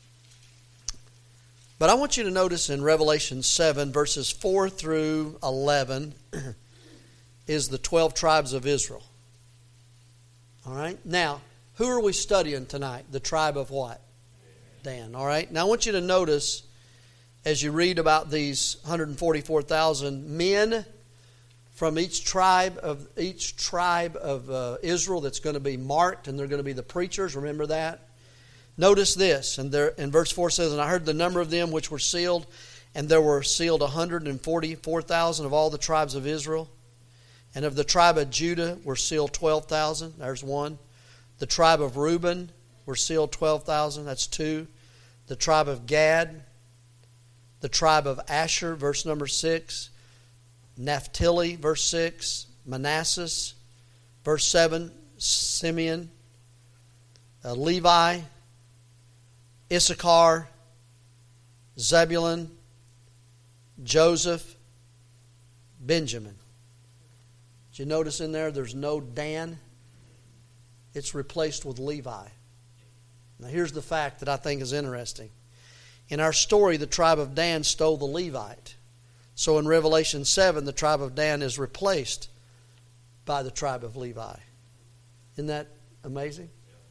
But I want you to notice in Revelation 7, verses 4 through 11, is the 12 tribes of Israel. All right? Now, who are we studying tonight? The tribe of what? Dan. All right? Now I want you to notice, as you read about these 144,000 men from each tribe of Israel that's going to be marked, and they're going to be the preachers. Remember that? Notice this, and there in verse 4 says, "And I heard the number of them which were sealed, and there were sealed 144,000 of all the tribes of Israel. And of the tribe of Judah were sealed 12,000. There's one. The tribe of Reuben were sealed 12,000. That's two. The tribe of Gad, the tribe of Asher, verse number 6. Naphtali, verse 6. Manasseh, verse 7. Simeon, Levi, Issachar, Zebulun, Joseph, Benjamin." Did you notice in there there's no Dan? It's replaced with Levi. Now here's the fact that I think is interesting. In our story, the tribe of Dan stole the Levite. So in Revelation 7, the tribe of Dan is replaced by the tribe of Levi. Isn't that amazing?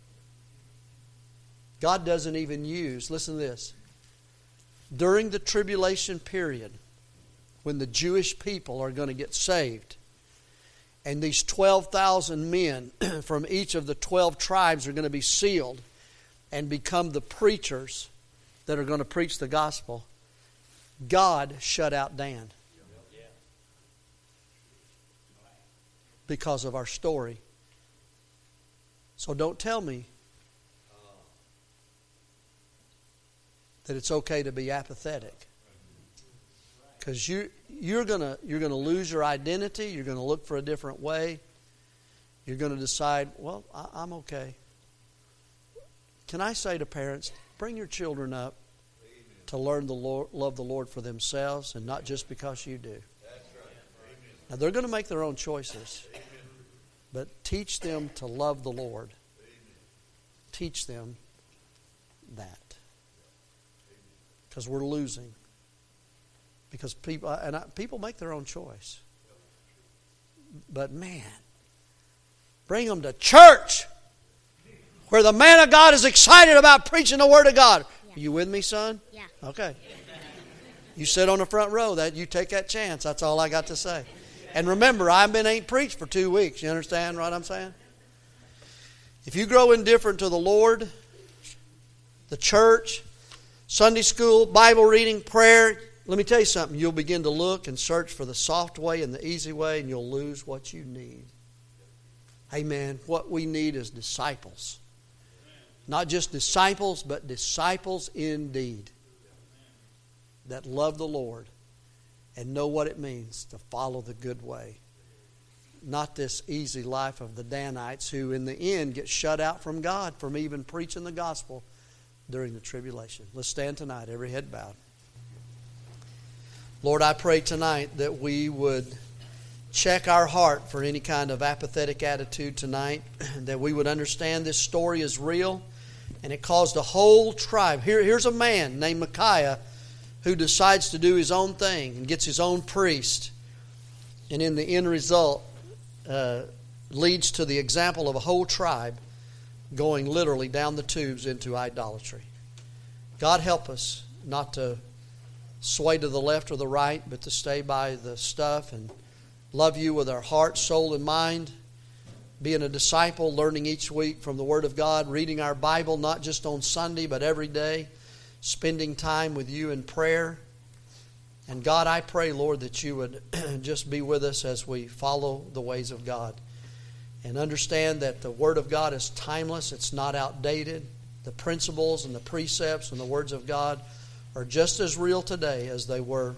God doesn't even use, listen to this, during the tribulation period, when the Jewish people are going to get saved, and these 12,000 men from each of the 12 tribes are going to be sealed and become the preachers that are going to preach the gospel, God shut out Dan because of our story. So don't tell me that it's okay to be apathetic, because you're gonna lose your identity. You're gonna look for a different way. You're gonna decide, well, I'm okay. Can I say to parents, bring your children up to learn the Lord, love the Lord for themselves, and not just because you do. Now they're going to make their own choices, but teach them to love the Lord. Teach them that. Because we're losing. Because people make their own choice. But man, bring them to church where the man of God is excited about preaching the Word of God. Yeah. Are you with me, son? Yeah. Okay. You sit on the front row. That you take that chance. That's all I got to say. And remember, ain't preached for 2 weeks. You understand what I'm saying? If you grow indifferent to the Lord, the church, Sunday school, Bible reading, prayer, let me tell you something. You'll begin to look and search for the soft way and the easy way, and you'll lose what you need. Amen. What we need is disciples. Not just disciples, but disciples indeed. That love the Lord and know what it means to follow the good way. Not this easy life of the Danites, who in the end get shut out from God from even preaching the gospel during the tribulation. Let's stand tonight, every head bowed. Lord, I pray tonight that we would check our heart for any kind of apathetic attitude tonight, that we would understand this story is real, and it caused a whole tribe. Here's a man named Micaiah who decides to do his own thing and gets his own priest, and in the end result leads to the example of a whole tribe going literally down the tubes into idolatry. God help us not to sway to the left or the right, but to stay by the stuff and love you with our heart, soul, and mind. Being a disciple, learning each week from the Word of God, reading our Bible not just on Sunday but every day, spending time with you in prayer. And God, I pray, Lord, that you would just be with us as we follow the ways of God. And understand that the Word of God is timeless. It's not outdated. The principles and the precepts and the words of God are just as real today as they were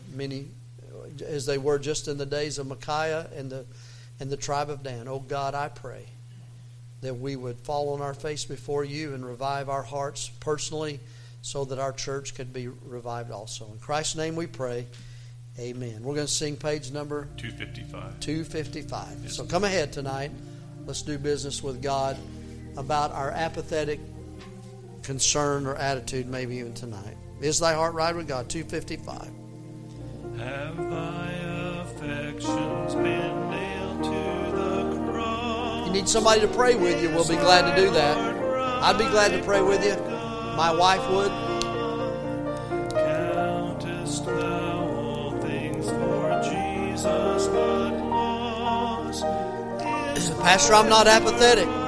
just in the days of Micaiah and the tribe of Dan. Oh God, I pray that we would fall on our face before you and revive our hearts personally, so that our church could be revived also. In Christ's name we pray. Amen. We're going to sing page number 255. 255. Yes. So come ahead tonight. Let's do business with God about our apathetic concern or attitude, maybe even tonight. Is thy heart right with God? 255. Have thy affections been nailed to the cross? You need somebody to pray with you. We'll be glad to do that. I'd be glad to pray with you. My wife would. Countest thou all things for Jesus but one? Pastor, I'm not apathetic.